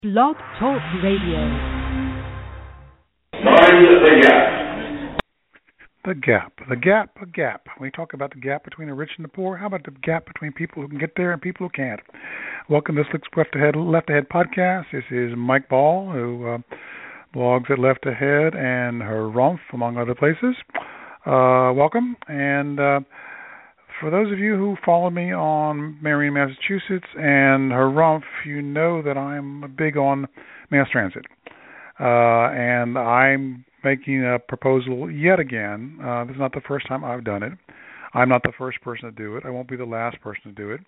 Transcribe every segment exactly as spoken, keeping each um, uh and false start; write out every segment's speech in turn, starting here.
Blog Talk Radio. Mind the gap. The gap, the gap, the gap. We talk about the gap between the rich and the poor. How about the gap between people who can get there and people who can't? Welcome to this week's Left Ahead, Left Ahead podcast. This is Mike Ball, who uh, blogs at Left Ahead and her Rumph, among other places. Uh, welcome. And uh, for those of you who follow me on Marion, Massachusetts, and her Rumph, you know that I'm big on mass transit. Uh, and I'm making a proposal yet again. Uh, this is not the first time I've done it. I'm not the first person to do it. I won't be the last person to do it.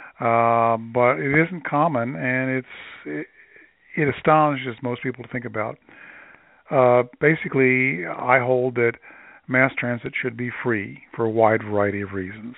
Uh, but it isn't common, and it's it, it astonishes most people to think about. Uh, basically, I hold that mass transit should be free for a wide variety of reasons.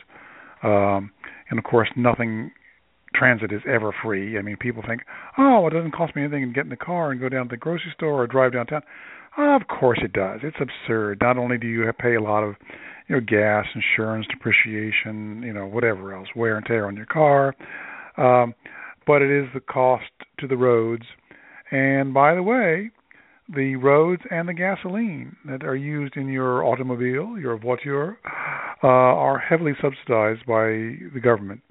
Um, and, of course, nothing transit is ever free. I mean, people think, oh, it doesn't cost me anything to get in the car and go down to the grocery store or drive downtown. Oh, of course it does. It's absurd. Not only do you have to pay a lot of, you know, gas, insurance, depreciation, you know, whatever else, wear and tear on your car, um, but it is the cost to the roads. And by the way, the roads and the gasoline that are used in your automobile, your voiture, uh, are heavily subsidized by the government.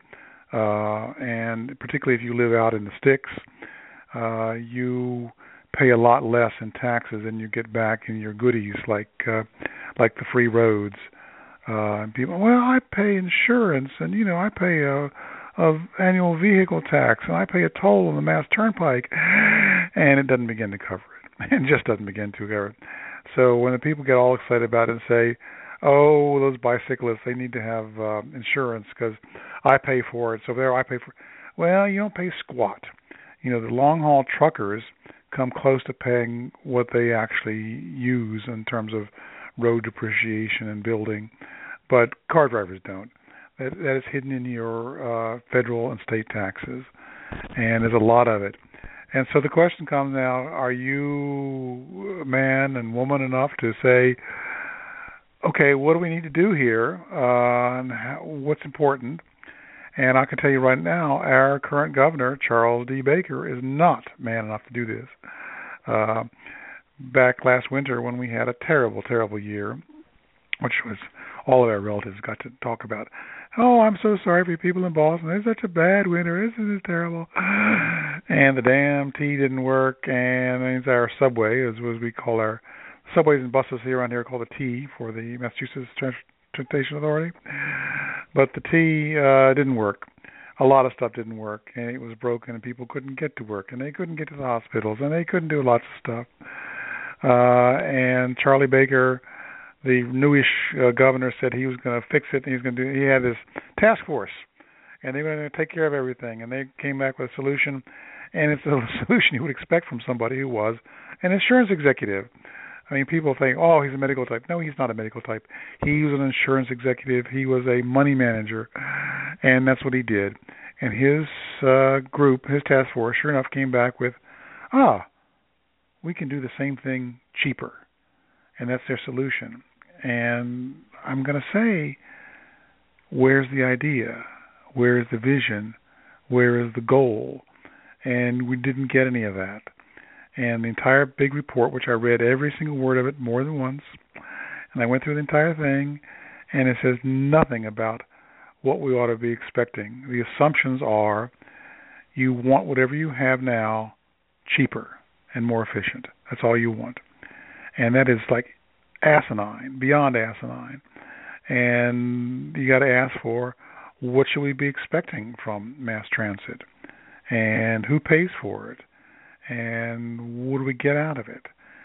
Uh, and particularly if you live out in the sticks, uh, you pay a lot less in taxes than you get back in your goodies, like uh, like the free roads. Uh, and people, well, I pay insurance, and you know, I pay a, a annual vehicle tax, and I pay a toll on the Mass Turnpike, and it doesn't begin to cover it. It just doesn't begin to cover it. So when the people get all excited about it and say, "Oh, those bicyclists, they need to have uh, insurance because I pay for it," so there I pay for it. Well, you don't pay squat. You know, the long haul truckers come close to paying what they actually use in terms of road depreciation and building, but car drivers don't. That, that is hidden in your uh, federal and state taxes, and there's a lot of it. And so the question comes now, are you man and woman enough to say, okay, what do we need to do here, uh, and how, what's important? And I can tell you right now, our current governor, Charles D. Baker, is not man enough to do this. Uh, back last winter when we had a terrible, terrible year, which was all of our relatives got to talk about. Oh, I'm so sorry for you people in Boston. It's such a bad winter. Isn't it terrible? And the damn T didn't work, and it's our subway, as, as we call our subways and buses here around here, called the T for the Massachusetts Transportation Authority. But the T uh, didn't work. A lot of stuff didn't work, and it was broken, and people couldn't get to work, and they couldn't get to the hospitals, and they couldn't do lots of stuff. Uh, and Charlie Baker, the newish uh, governor, said he was going to fix it, and he was going to do. He had this task force, and they were going to take care of everything. And they came back with a solution, and it's a solution you would expect from somebody who was an insurance executive. I mean, people think, oh, he's a medical type. No, he's not a medical type. He was an insurance executive. He was a money manager, and that's what he did. And his uh, group, his task force, sure enough, came back with, ah, we can do the same thing cheaper. And that's their solution. And I'm going to say, where's the idea? Where's the vision? Where is the goal? And we didn't get any of that. And the entire big report, which I read every single word of it more than once, and I went through the entire thing, and it says nothing about what we ought to be expecting. The assumptions are you want whatever you have now cheaper and more efficient. That's all you want. And that is like asinine, beyond asinine. And you got to ask for, what should we be expecting from mass transit? And who pays for it? And what do we get out of it?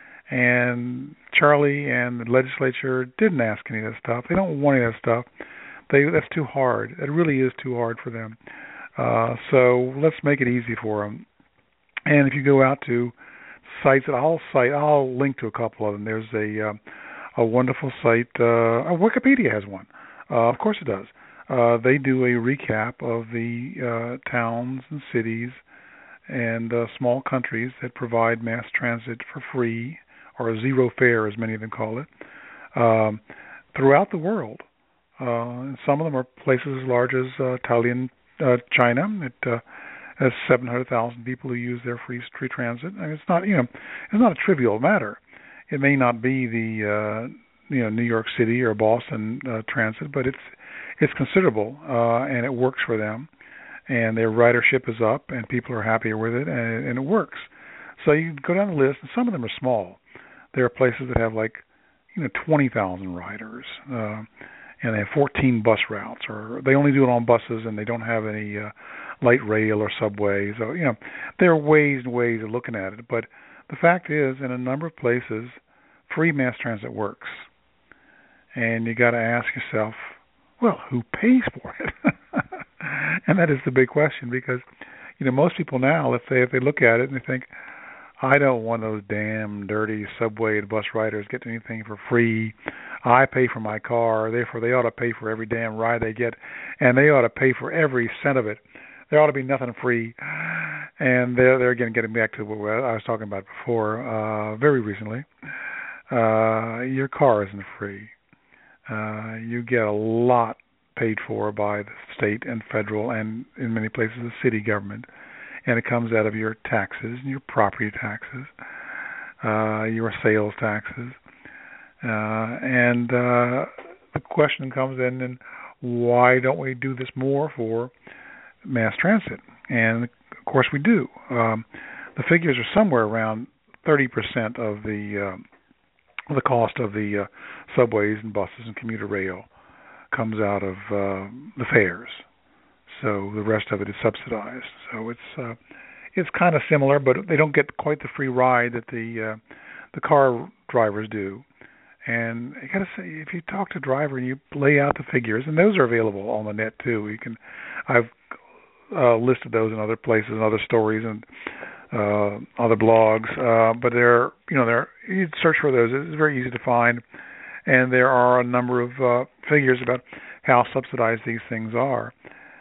And Charlie and the legislature didn't ask any of that stuff. They don't want any of that stuff. They that's too hard. It really is too hard for them. Uh, so let's make it easy for them. And if you go out to sites that I'll cite, I'll link to a couple of them. There's a uh, a wonderful site. Uh, Wikipedia has one. Uh, of course it does. Uh, they do a recap of the uh, towns and cities and uh, small countries that provide mass transit for free, or zero fare, as many of them call it, um, throughout the world. Uh, some of them are places as large as uh, Thailand, uh, China. It uh, That's seven hundred thousand people who use their free free transit. I mean, it's not you know it's not a trivial matter. It may not be the uh, you know New York City or Boston uh, transit, but it's it's considerable uh, and it works for them. And their ridership is up, and people are happier with it, and, and it works. So you go down the list, and some of them are small. There are places that have like you know twenty thousand riders, uh, and they have fourteen bus routes, or they only do it on buses, and they don't have any uh, light rail or subway. So you know there are ways and ways of looking at it. But the fact is, in a number of places, free mass transit works, and you got to ask yourself, well, who pays for it? And that is the big question, because you know most people now, let's say if they look at it and they think, I don't want those damn dirty subway and bus riders getting anything for free. I pay for my car, therefore they ought to pay for every damn ride they get, and they ought to pay for every cent of it. There ought to be nothing free. And they're, they're again getting back to what I was talking about before, uh, very recently. Uh, your car isn't free. Uh, you get a lot paid for by the state and federal, and in many places the city government. And it comes out of your taxes, your property taxes, uh, your sales taxes. Uh, and uh, the question comes in, and why don't we do this more for mass transit? And, of course, we do. Um, the figures are somewhere around thirty percent of the uh, the cost of the uh, subways and buses and commuter rail comes out of uh, the fares. So the rest of it is subsidized. So it's uh, it's kind of similar, but they don't get quite the free ride that the uh, the car drivers do. And I gotta say, if you talk to a driver and you lay out the figures, and those are available on the net too. You can, I've uh, listed those in other places and other stories and uh, other blogs. Uh, but they're you know they're you search for those. It's very easy to find, and there are a number of uh, figures about how subsidized these things are.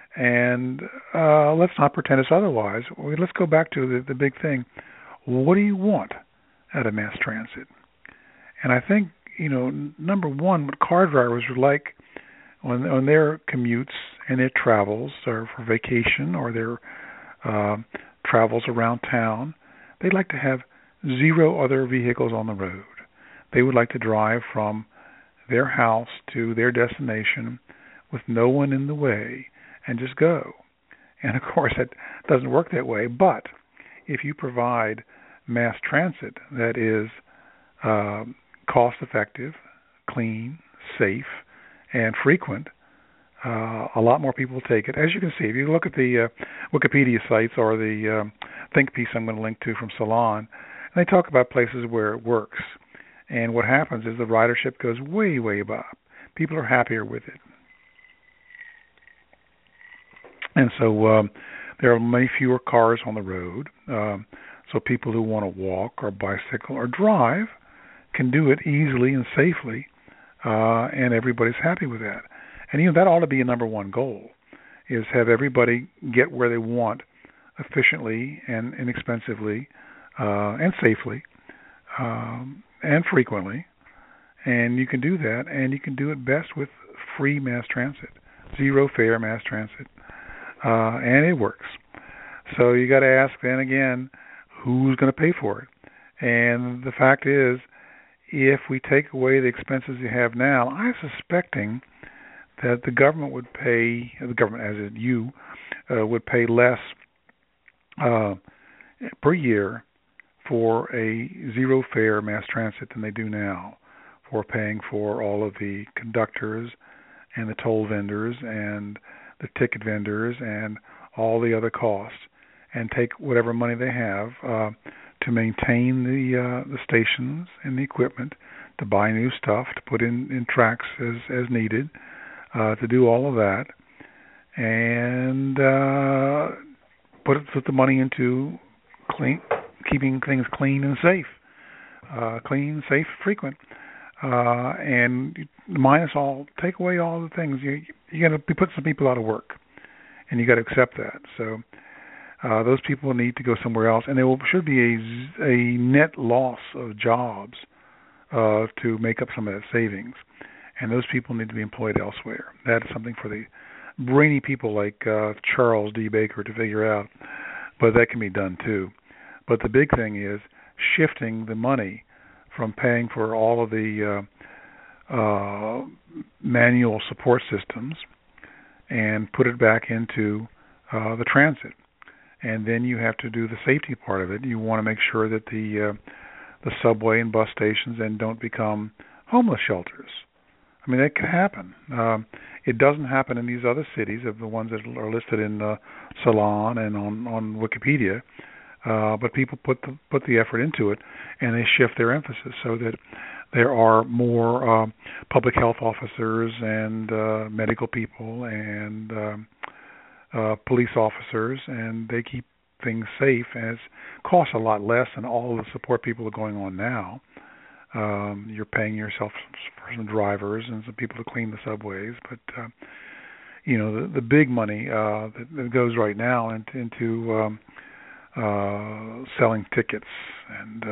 And uh, let's not pretend it's otherwise. Let's go back to the, the big thing. What do you want out of mass transit? And I think, you know, number one, what car drivers are like on, on their commutes and their travels, or for vacation, or their uh, travels around town, they'd like to have zero other vehicles on the road. They would like to drive from their house to their destination with no one in the way, and just go. And of course, it doesn't work that way. But if you provide mass transit that is uh, cost-effective, clean, safe, and frequent, uh, a lot more people take it. As you can see, if you look at the uh, Wikipedia sites or the um, think piece I'm going to link to from Salon, they talk about places where it works. And what happens is the ridership goes way, way up. People are happier with it. And so um, there are many fewer cars on the road. Um, so people who want to walk or bicycle or drive can do it easily and safely, uh, and everybody's happy with that. And you know that ought to be a number one goal, is have everybody get where they want efficiently and inexpensively uh, and safely um, and frequently. And you can do that, and you can do it best with free mass transit, zero fare mass transit. Uh, and it works. So you got to ask then again, who's going to pay for it? And the fact is, if we take away the expenses you have now, I'm suspecting that the government would pay, the government as in you, uh, would pay less uh, per year for a zero fare mass transit than they do now, for paying for all of the conductors and the toll vendors and the ticket vendors and all the other costs, and take whatever money they have uh, to maintain the uh, the stations and the equipment, to buy new stuff, to put in, in tracks as, as needed, uh, to do all of that, and uh, put, put the money into clean, keeping things clean and safe, uh, clean, safe, frequent. Uh, and minus all, take away all the things. You you got to be putting some people out of work, and you got to accept that. So uh, those people need to go somewhere else, and there will, should be a, a net loss of jobs uh, to make up some of that savings, and those people need to be employed elsewhere. That is something for the brainy people like uh, Charles D. Baker to figure out. but that can be done too. But the big thing is shifting the money from paying for all of the uh, uh, manual support systems and put it back into uh, the transit. And then you have to do the safety part of it. You want to make sure that the uh, the subway and bus stations then don't become homeless shelters. I mean, that can happen. Um, it doesn't happen in these other cities, of the ones that are listed in uh, Salon and on, on Wikipedia. Uh, but people put the, put the effort into it, and they shift their emphasis so that there are more uh, public health officers and uh, medical people and um, uh, police officers, and they keep things safe, and it costs a lot less than all the support people are going on now. Um, you're paying yourself for some drivers and some people to clean the subways, but uh, you know the, the big money uh, that, that goes right now into, into um, uh, selling tickets, and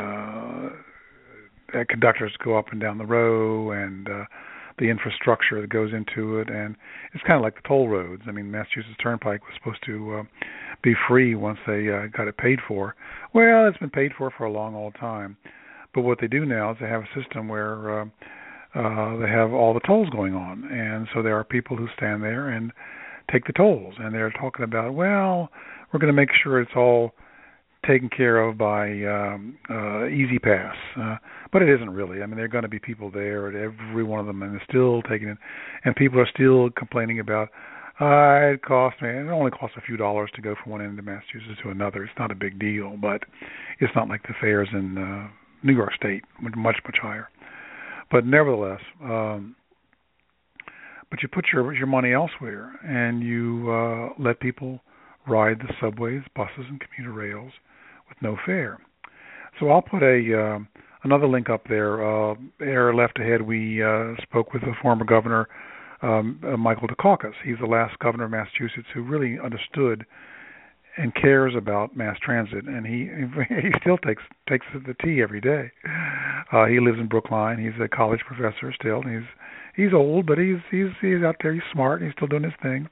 uh, conductors go up and down the row, and uh, the infrastructure that goes into it, and it's kind of like the toll roads. I mean, Massachusetts Turnpike was supposed to uh, be free once they uh, got it paid for. Well, it's been paid for for a long old time. But what they do now is they have a system where uh, uh, they have all the tolls going on, and so there are people who stand there and take the tolls, and they're talking about, well, we're going to make sure it's all taken care of by um, uh, Easy Pass, uh, but it isn't really. I mean, there are going to be people there at every one of them, and they're still taking it, and people are still complaining about, uh, it costs me, it only costs a few dollars to go from one end of Massachusetts to another. It's not a big deal, but it's not like the fares in uh, New York State, much, much higher. But nevertheless, um, but you put your your money elsewhere, and you uh, let people ride the subways, buses, and commuter rails with no fare. So I'll put a uh, another link up there. Uh, Air Left Ahead, we uh, spoke with the former governor, um, uh, Michael Dukakis. He's the last governor of Massachusetts who really understood and cares about mass transit, and he he still takes takes the tea every day. Uh, he lives in Brookline. He's a college professor still. And he's he's old, but he's he's he's out there. He's smart. And he's still doing his thing,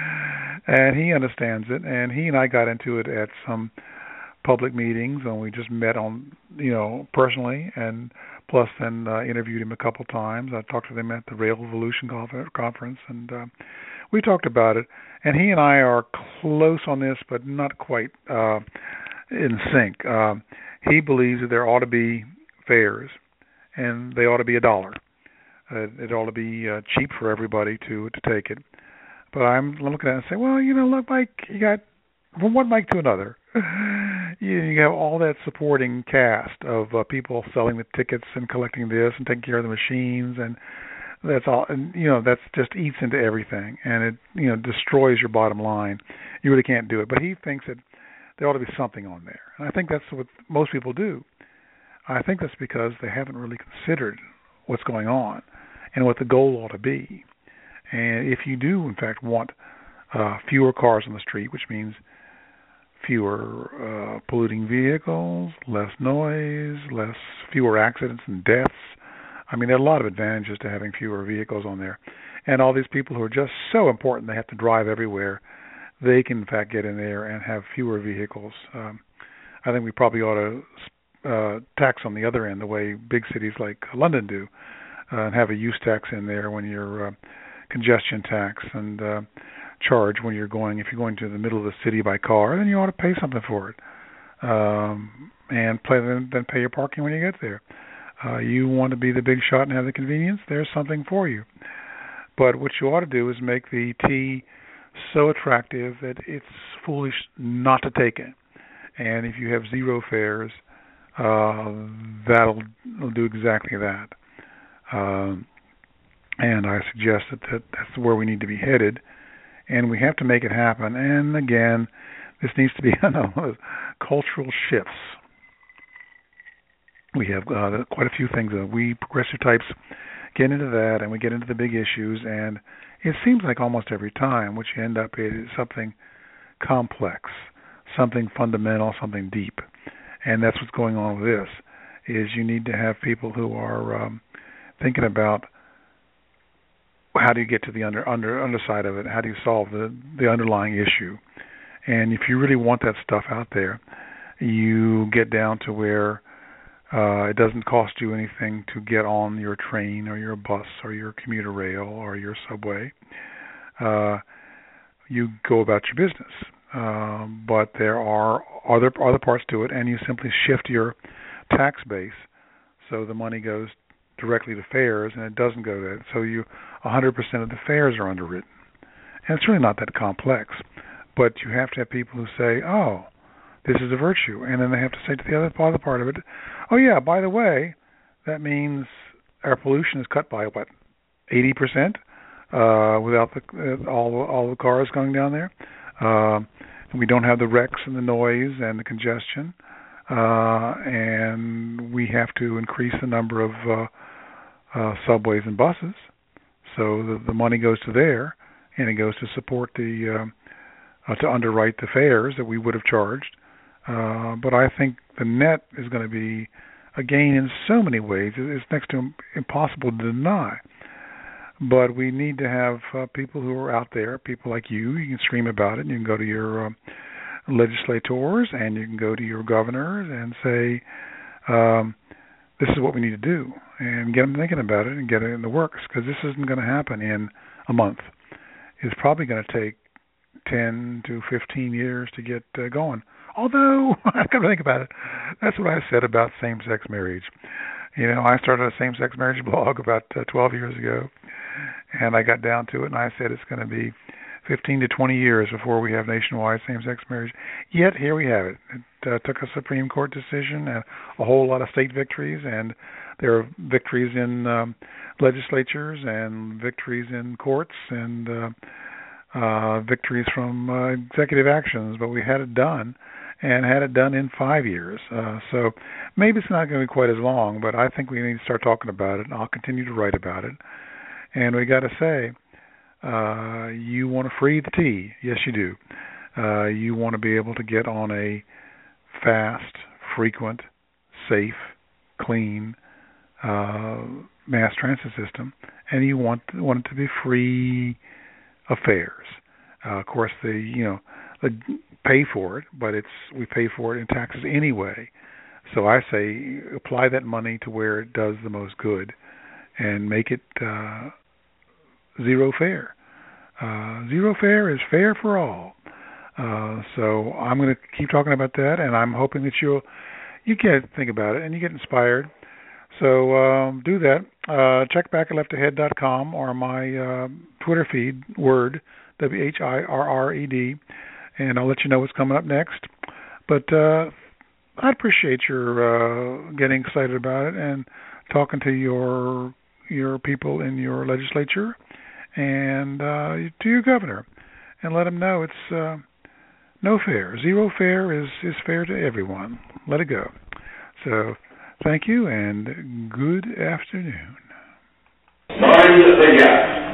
and he understands it. And he and I got into it at some public meetings, and we just met on you know personally, and plus then uh, interviewed him a couple times. I talked to him at the Rail Revolution conference, and uh, we talked about it. And he and I are close on this, but not quite uh, in sync. Uh, he believes that there ought to be fares, and they ought to be a dollar. Uh, it ought to be uh, cheap for everybody to to take it. But I'm looking at it and say, well, you know, look, Mike, you got from one mic to another. you, you have all that supporting cast of uh, people selling the tickets and collecting this and taking care of the machines, and that's all, and you know that's just eats into everything, and it you know destroys your bottom line. You really can't do it. But he thinks that there ought to be something on there, and I think that's what most people do. I think that's because they haven't really considered what's going on and what the goal ought to be. And if you do, in fact, want uh, fewer cars on the street, which means fewer uh, polluting vehicles, less noise, less fewer accidents and deaths. I mean, there are a lot of advantages to having fewer vehicles on there. And all these people who are just so important, they have to drive everywhere, they can, in fact, get in there and have fewer vehicles. Um, I think we probably ought to uh, tax on the other end, the way big cities like London do, uh, and have a use tax in there when you're uh, congestion tax, and uh, charge when you're going, if you're going to the middle of the city by car, then you ought to pay something for it, um, and play, then, then pay your parking when you get there. Uh, you want to be the big shot and have the convenience, there's something for you. But what you ought to do is make the tea so attractive that it's foolish not to take it. And if you have zero fares, uh, that'll, that'll do exactly that. Um, and I suggest that, that that's where we need to be headed, and we have to make it happen. And again, this needs to be you know, cultural shifts. We have uh, quite a few things. Uh, we progressive types get into that, and we get into the big issues, and it seems like almost every time what you end up in is something complex, something fundamental, something deep. And that's what's going on with this, is you need to have people who are um, thinking about how do you get to the under, under underside of it, how do you solve the, the underlying issue. And if you really want that stuff out there, you get down to where uh, it doesn't cost you anything to get on your train or your bus or your commuter rail or your subway. Uh, you go about your business. Uh, but there are other other parts to it, and you simply shift your tax base so the money goes directly to fares and it doesn't go to it. So you one hundred percent of the fares are underwritten. And it's really not that complex. But you have to have people who say, oh, this is a virtue. And then they have to say to the other, other part of it, oh, yeah, by the way, that means our pollution is cut by, what, eighty percent uh, without the, uh, all, all the cars going down there. Uh, we don't have the wrecks and the noise and the congestion. Uh, and we have to increase the number of uh, uh, subways and buses. So the, the money goes to there, and it goes to support the, uh, uh, to underwrite the fares that we would have charged. Uh, but I think the net is going to be a gain in so many ways. It's next to impossible to deny. But we need to have uh, people who are out there, people like you. You can scream about it, and you can go to your uh, legislators, and you can go to your governors and say, um, this is what we need to do, and get them thinking about it and get it in the works, because this isn't going to happen in a month. It's probably going to take ten to fifteen years to get uh, going. Although, I come to think about it, that's what I said about same-sex marriage. You know, I started a same-sex marriage blog about uh, twelve years ago, and I got down to it, and I said it's going to be fifteen to twenty years before we have nationwide same-sex marriage. Yet, here we have it. It uh, took a Supreme Court decision and a whole lot of state victories, and there are victories in um, legislatures and victories in courts and uh, uh, victories from uh, executive actions, but we had it done, and had it done in five years. Uh, so maybe it's not going to be quite as long, but I think we need to start talking about it, and I'll continue to write about it. And we got to say, uh, you want to free the tea. Yes, you do. Uh, you want to be able to get on a fast, frequent, safe, clean uh, mass transit system, and you want want it to be free of fares. Uh, of course, the you know the pay for it, but it's we pay for it in taxes anyway. So I say apply that money to where it does the most good, and make it uh, zero fare. Uh, zero fare is fair for all. Uh, so I'm going to keep talking about that, and I'm hoping that you'll you get think about it and you get inspired. So um, do that. Uh, check back at left ahead dot com or my uh, Twitter feed, Word, W H I R R E D, and I'll let you know what's coming up next. But uh, I'd appreciate your uh, getting excited about it and talking to your your people in your legislature and uh, to your governor, and let them know it's uh, no fair. Zero fare is, is fair to everyone. Let it go. So thank you, and good afternoon. Mind the gap.